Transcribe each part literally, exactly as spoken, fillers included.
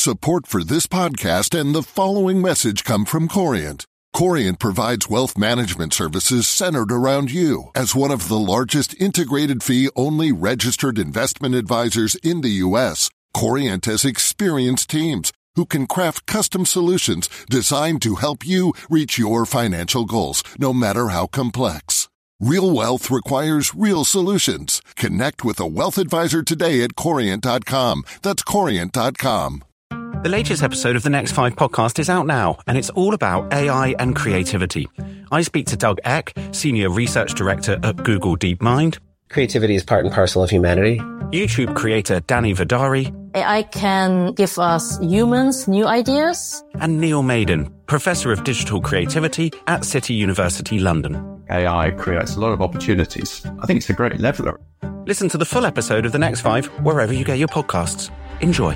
Support for this podcast and the following message come from Corient. Corient provides wealth management services centered around you. As one of the largest integrated fee-only registered investment advisors in the U S, Corient has experienced teams who can craft custom solutions designed to help you reach your financial goals, no matter how complex. Real wealth requires real solutions. Connect with a wealth advisor today at corient dot com. That's corient dot com. The latest episode of the Next Five podcast is out now, and it's all about A I and creativity. I speak to Doug Eck, Senior Research Director at Google DeepMind. Creativity is part and parcel of humanity. YouTube creator Danny Vidari. A I can give us humans new ideas. And Neil Maiden, Professor of Digital Creativity at City University London. A I creates a lot of opportunities. I think it's a great leveller. Listen to the full episode of The Next Five wherever you get your podcasts. Enjoy.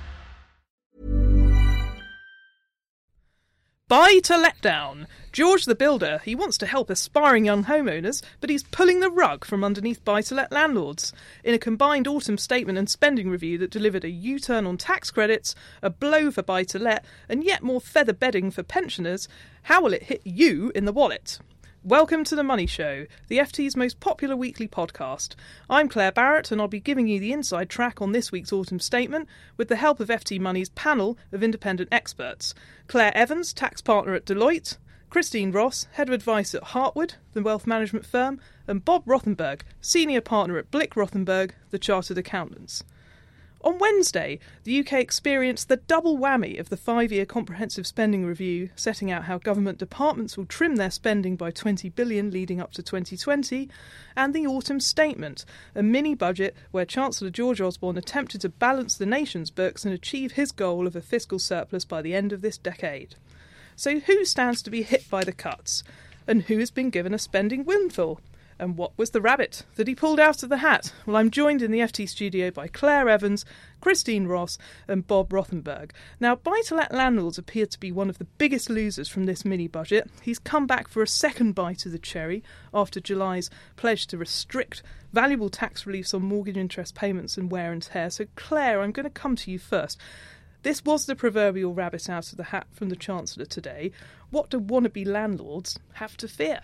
Buy to let down. George the Builder, he wants to help aspiring young homeowners, but he's pulling the rug from underneath buy-to-let landlords. In a combined autumn statement and spending review that delivered a U-turn on tax credits, a blow for buy-to-let, and yet more feather bedding for pensioners, how will it hit you in the wallet? Welcome to The Money Show, the F T's most popular weekly podcast. I'm Claire Barrett, and I'll be giving you the inside track on this week's autumn statement with the help of F T Money's panel of independent experts. Claire Evans, tax partner at Deloitte, Christine Ross, head of advice at Hartwood, the wealth management firm, and Bob Rothenberg, senior partner at Blick Rothenberg, the chartered accountants. On Wednesday, the U K experienced the double whammy of the five-year comprehensive spending review, setting out how government departments will trim their spending by twenty billion pounds leading up to twenty twenty, and the autumn statement, a mini-budget where Chancellor George Osborne attempted to balance the nation's books and achieve his goal of a fiscal surplus by the end of this decade. So who stands to be hit by the cuts? And who has been given a spending windfall? And what was the rabbit that he pulled out of the hat? Well, I'm joined in the F T studio by Claire Evans, Christine Ross and Bob Rothenberg. Now, buy-to-let landlords appear to be one of the biggest losers from this mini-budget. He's come back for a second bite of the cherry after July's pledge to restrict valuable tax reliefs on mortgage interest payments and wear and tear. So, Claire, I'm going to come to you first. This was the proverbial rabbit out of the hat from the Chancellor today. What do wannabe landlords have to fear?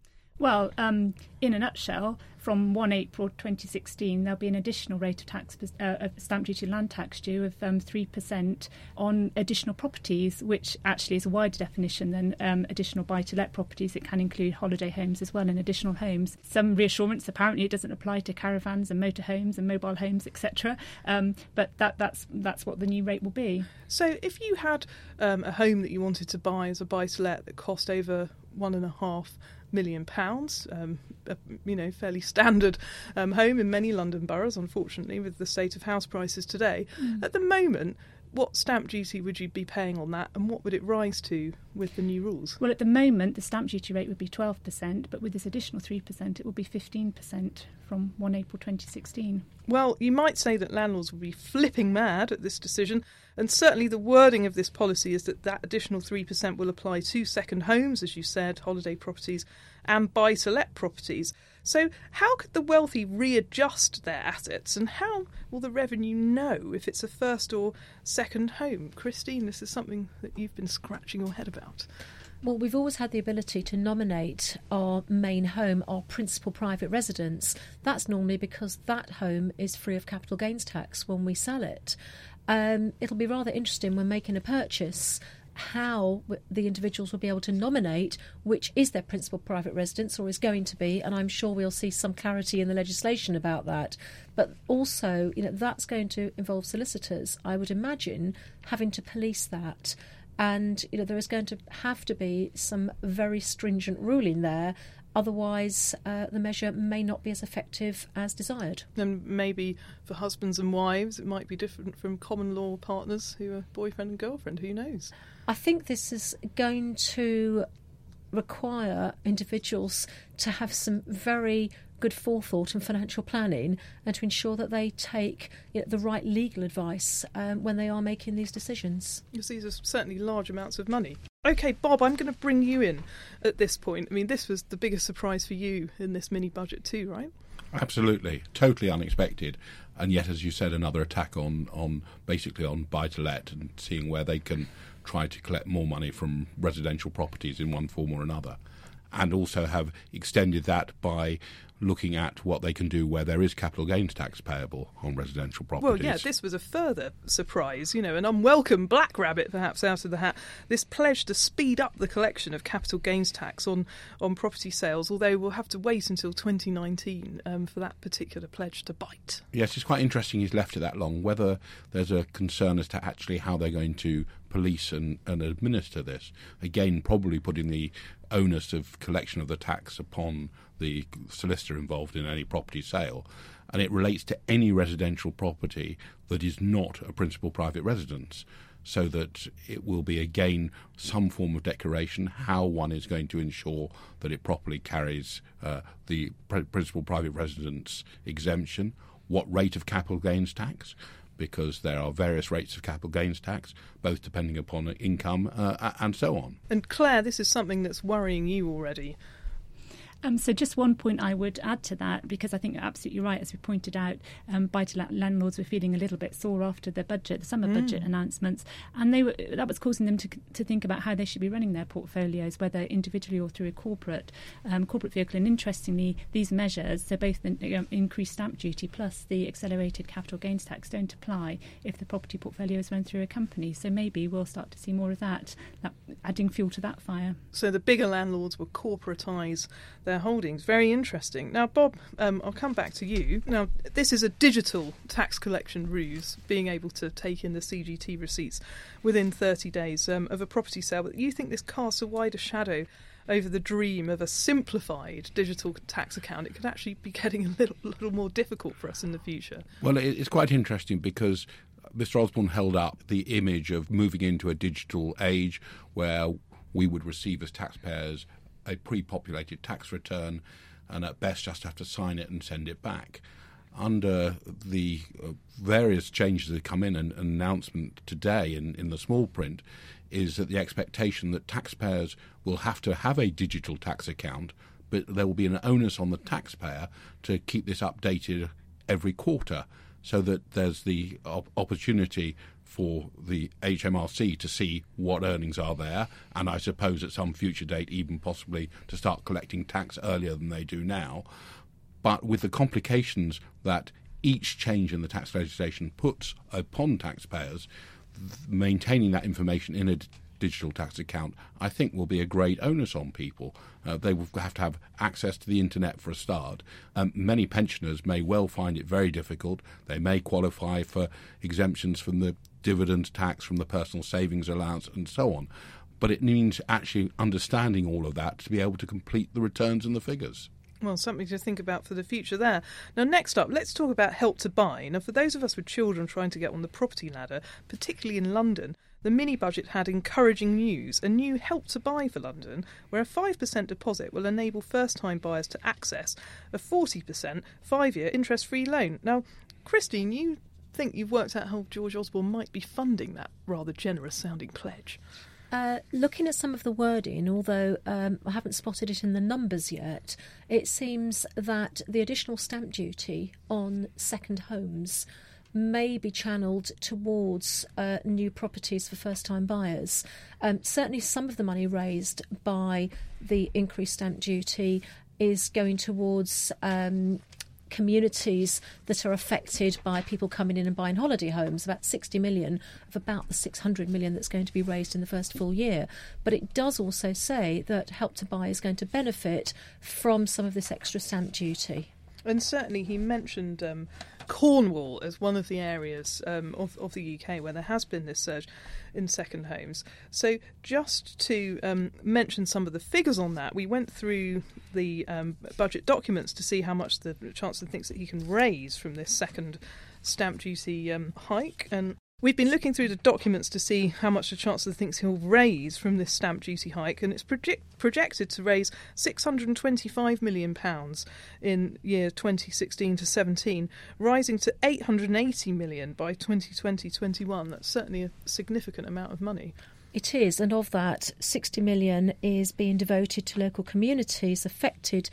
Well, um, in a nutshell, from the first of April twenty sixteen, there'll be an additional rate of tax, uh, of stamp duty land tax due of um, three percent on additional properties, which actually is a wider definition than um, additional buy-to-let properties. It can include holiday homes as well and additional homes. Some reassurance, apparently it doesn't apply to caravans and motorhomes and mobile homes, et cetera. Um, but that, that's that's what the new rate will be. So if you had um, a home that you wanted to buy as a buy-to-let that cost over one and a half million pounds, um, a, you know, fairly standard um, home in many London boroughs, unfortunately, with the state of house prices today. Mm. At the moment, what stamp duty would you be paying on that, and what would it rise to with the new rules? Well, at the moment, the stamp duty rate would be twelve percent, but with this additional three percent, it will be fifteen percent from the first of April twenty sixteen. Well, you might say that landlords will be flipping mad at this decision, and certainly the wording of this policy is that that additional three percent will apply to second homes, as you said, holiday properties, and buy-to-let properties. So how could the wealthy readjust their assets, and how will the revenue know if it's a first or second home? Christine, this is something that you've been scratching your head about. Well, we've always had the ability to nominate our main home, our principal private residence. That's normally because that home is free of capital gains tax when we sell it. Um, it'll be rather interesting when making a purchase how the individuals will be able to nominate which is their principal private residence or is going to be, and I'm sure we'll see some clarity in the legislation about that. But also, you know, that's going to involve solicitors, I would imagine, having to police that. And, you know, there is going to have to be some very stringent ruling there. Otherwise, uh, the measure may not be as effective as desired. And maybe for husbands and wives, it might be different from common law partners who are boyfriend and girlfriend. Who knows? I think this is going to require individuals to have some very good forethought and financial planning, and to ensure that they take, you know, the right legal advice um, when they are making these decisions. Because these are certainly large amounts of money. OK, Bob, I'm going to bring you in at this point. I mean, this was the biggest surprise for you in this mini-budget too, right? Absolutely. Totally unexpected. and yet, as you said, another attack on, on basically on buy-to-let and seeing where they can try to collect more money from residential properties in one form or another, and also have extended that by looking at what they can do where there is capital gains tax payable on residential properties. Well, yeah, this was a further surprise, you know, an unwelcome black rabbit perhaps out of the hat. This pledge to speed up the collection of capital gains tax on, on property sales, although we'll have to wait until twenty nineteen um, for that particular pledge to bite. Yes, it's quite interesting he's left it that long. Whether there's a concern as to actually how they're going to police and, and administer this. Again, probably putting the onus of collection of the tax upon the solicitor involved in any property sale, and it relates to any residential property that is not a principal private residence, so that it will be again some form of declaration how one is going to ensure that it properly carries uh, the pr- principal private residence exemption, what rate of capital gains tax, because there are various rates of capital gains tax, both depending upon income uh, and so on. And Claire, this is something that's worrying you already. Um, so just one point I would add to that, because I think you're absolutely right, as we pointed out, um, buy-to-let landlords were feeling a little bit sore after the budget, the summer mm. budget announcements, and they were, that was causing them to to think about how they should be running their portfolios, whether individually or through a corporate um, corporate vehicle. And interestingly, these measures, so both the you know, increased stamp duty plus the accelerated capital gains tax, don't apply if the property portfolio is run through a company. So maybe we'll start to see more of that, that adding fuel to that fire. So the bigger landlords will corporatise their holdings. Very interesting. Now, Bob, um, I'll come back to you. Now, this is a digital tax collection ruse, being able to take in the C G T receipts within thirty days um, of a property sale. But you think this casts a wider shadow over the dream of a simplified digital tax account? It could actually be getting a little, little more difficult for us in the future. Well, it's quite interesting because Mister Osborne held up the image of moving into a digital age where we would receive as taxpayers a pre-populated tax return and at best just have to sign it and send it back. Under the uh, various changes that come in, and an announcement today in, in the small print is that the expectation that taxpayers will have to have a digital tax account, but there will be an onus on the taxpayer to keep this updated every quarter, so that there's the op- opportunity for the H M R C to see what earnings are there, and I suppose at some future date even possibly to start collecting tax earlier than they do now. But with the complications that each change in the tax legislation puts upon taxpayers, maintaining that information in a d- digital tax account, I think will be a great onus on people. Uh, they will have to have access to the internet for a start. Um, many pensioners may well find it very difficult. They may qualify for exemptions from the dividend tax, from the personal savings allowance and so on. But it means actually understanding all of that to be able to complete the returns and the figures. Well, something to think about for the future there. Now, next up, let's talk about Help to Buy. Now, for those of us with children trying to get on the property ladder, particularly in London, the mini-budget had encouraging news. A new Help to Buy for London, where a five percent deposit will enable first-time buyers to access a forty percent five-year interest-free loan. Now, Christine, you think you've worked out how George Osborne might be funding that rather generous-sounding pledge. Uh, looking at some of the wording, although um, I haven't spotted it in the numbers yet, it seems that the additional stamp duty on second homes may be channelled towards uh, new properties for first-time buyers. Um, certainly some of the money raised by the increased stamp duty is going towards um, communities that are affected by people coming in and buying holiday homes, about sixty million of about the six hundred million that's going to be raised in the first full year. But it does also say that Help to Buy is going to benefit from some of this extra stamp duty. And certainly he mentioned um, Cornwall as one of the areas um, of, of the U K where there has been this surge in second homes. So just to um, mention some of the figures on that, we went through the um, budget documents to see how much the Chancellor thinks that he can raise from this second stamp duty um, hike. And we've been looking through the documents to see how much the Chancellor thinks he'll raise from this stamp duty hike, and it's project- projected to raise six hundred twenty-five million pounds in year twenty sixteen to seventeen, rising to eight hundred eighty million pounds by twenty twenty to twenty-one. That's certainly a significant amount of money. It is, and of that, sixty million is being devoted to local communities affected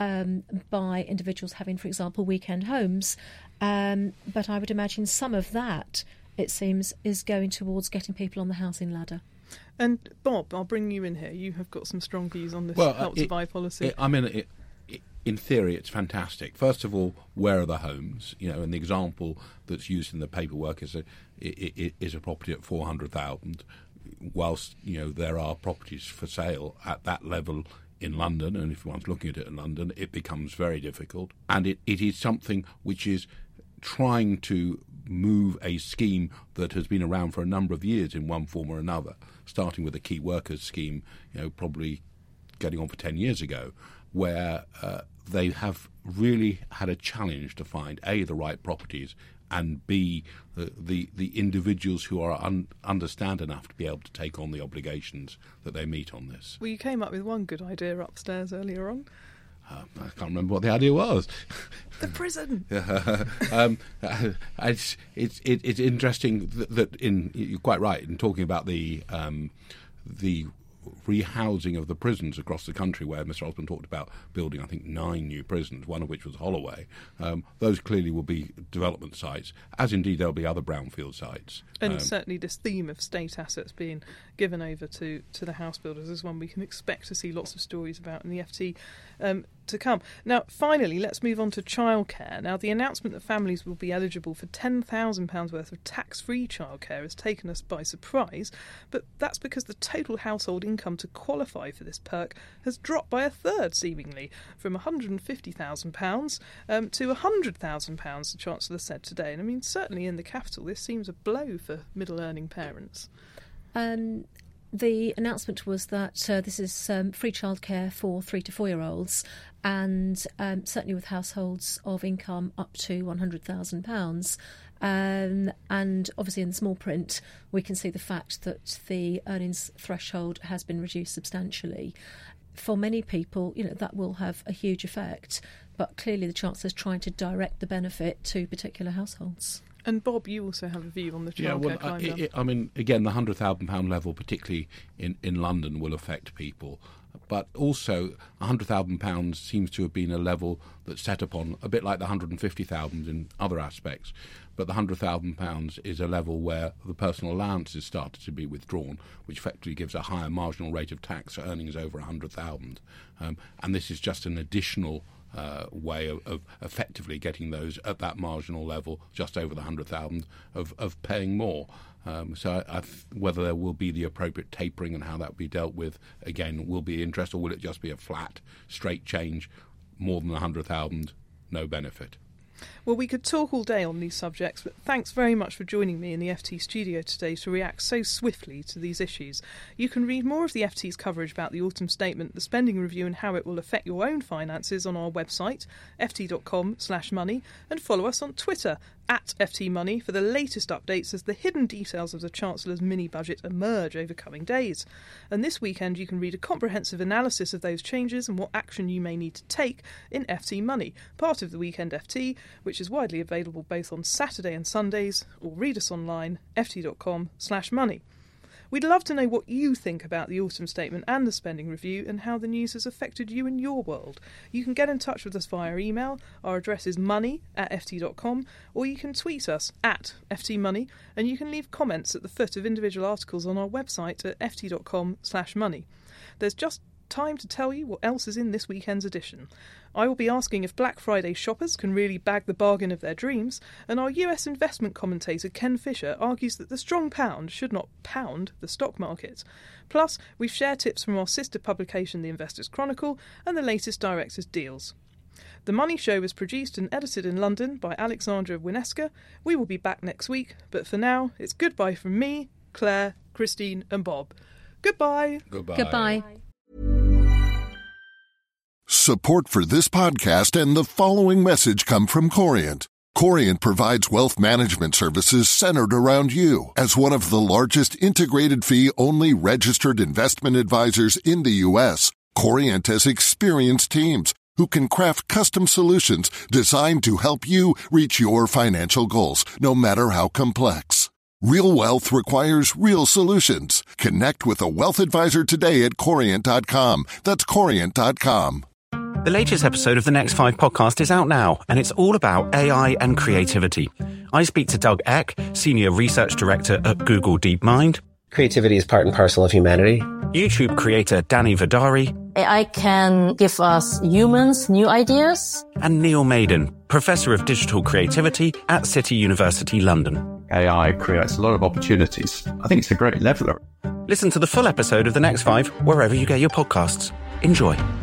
um, by individuals having, for example, weekend homes. Um, but I would imagine some of that, it seems, is going towards getting people on the housing ladder. And Bob, I'll bring you in here. You have got some strong views on this well, Help to Buy policy. It, I mean, it, it, in theory, it's fantastic. First of all, where are the homes? You know, and the example that's used in the paperwork is a it, it, is a property at four hundred thousand. Whilst you know there are properties for sale at that level in London, and if one's looking at it in London, it becomes very difficult. And it, it is something which is trying to move a scheme that has been around for a number of years in one form or another, starting with the key workers scheme, you know, probably getting on for ten years ago, where uh, they have really had a challenge to find A, the right properties, and B, the the, the individuals who are un, understand enough to be able to take on the obligations that they meet on this. Well, you came up with one good idea upstairs earlier on. Uh, I can't remember what the idea was. The prison. um, it's, it's it's interesting that, that in you're quite right in talking about the um, the rehousing of the prisons across the country, where Mister Osborne talked about building, I think, nine new prisons, one of which was Holloway. Um, those clearly will be development sites, as indeed there'll be other brownfield sites. And um, certainly this theme of state assets being given over to, to the house builders is one we can expect to see lots of stories about in the F T um, to come. Now, finally, let's move on to childcare. Now, the announcement that families will be eligible for ten thousand pounds worth of tax-free childcare has taken us by surprise, but that's because the total household income to qualify for this perk has dropped by a third, seemingly, from one hundred fifty thousand pounds um, to one hundred thousand pounds, the Chancellor said today. And I mean, certainly in the capital, this seems a blow for middle-earning parents. Um, the announcement was that uh, this is um, free childcare for three to four-year-olds, and um, certainly with households of income up to one hundred thousand pounds. Um, and obviously in the small print, we can see the fact that the earnings threshold has been reduced substantially. For many people, you know, that will have a huge effect, but clearly the Chancellor is trying to direct the benefit to particular households. And Bob, you also have a view on the childcare yeah, well, climb uh, down. it, I mean, again, the one hundred thousand pounds level, particularly in, in London, will affect people. But also, one hundred thousand pounds seems to have been a level that's set upon, a bit like the one hundred fifty thousand in other aspects. But the one hundred thousand pounds is a level where the personal allowances started to be withdrawn, which effectively gives a higher marginal rate of tax for earnings over one hundred thousand. Um, and this is just an additional uh, way of, of effectively getting those at that marginal level, just over the one hundred thousand, of, of paying more. Um, so I, I th- whether there will be the appropriate tapering and how that will be dealt with, again, will be interest, or will it just be a flat, straight change, more than one hundred thousand, no benefit? Well, we could talk all day on these subjects, but thanks very much for joining me in the F T studio today to react so swiftly to these issues. You can read more of the F T's coverage about the autumn statement, the spending review and how it will affect your own finances on our website, ft.com slash money, and follow us on Twitter, at F T Money, for the latest updates as the hidden details of the Chancellor's mini-budget emerge over coming days. And this weekend you can read a comprehensive analysis of those changes and what action you may need to take in F T Money, part of the Weekend F T, which is widely available both on Saturday and Sundays, or read us online, ft.com slash money. We'd love to know what you think about the autumn statement and the spending review and how the news has affected you and your world. You can get in touch with us via email. Our address is money at ft dot com, or you can tweet us at ftmoney, and you can leave comments at the foot of individual articles on our website at ft.com slash money. There's just time to tell you what else is in this weekend's edition. I will be asking if Black Friday shoppers can really bag the bargain of their dreams, and our U S investment commentator Ken Fisher argues that the strong pound should not pound the stock market. Plus, we share tips from our sister publication The Investors Chronicle and the latest directors' deals. The Money Show was produced and edited in London by Alexandra Wineska. We will be back next week, but for now, it's goodbye from me, Claire, Christine and Bob. Goodbye. Goodbye. Goodbye. Support for this podcast and the following message come from Corient. Corient provides wealth management services centered around you. As one of the largest integrated fee-only registered investment advisors in the U S, Corient has experienced teams who can craft custom solutions designed to help you reach your financial goals, no matter how complex. Real wealth requires real solutions. Connect with a wealth advisor today at corient dot com. That's corient dot com. The latest episode of the Next Five podcast is out now, and it's all about A I and creativity. I speak to Doug Eck, Senior Research Director at Google DeepMind. Creativity is part and parcel of humanity. YouTube creator Danny Vidari. A I can give us humans new ideas. And Neil Maiden, Professor of Digital Creativity at City University London. A I creates a lot of opportunities. I think it's a great leveller. Listen to the full episode of The Next Five wherever you get your podcasts. Enjoy.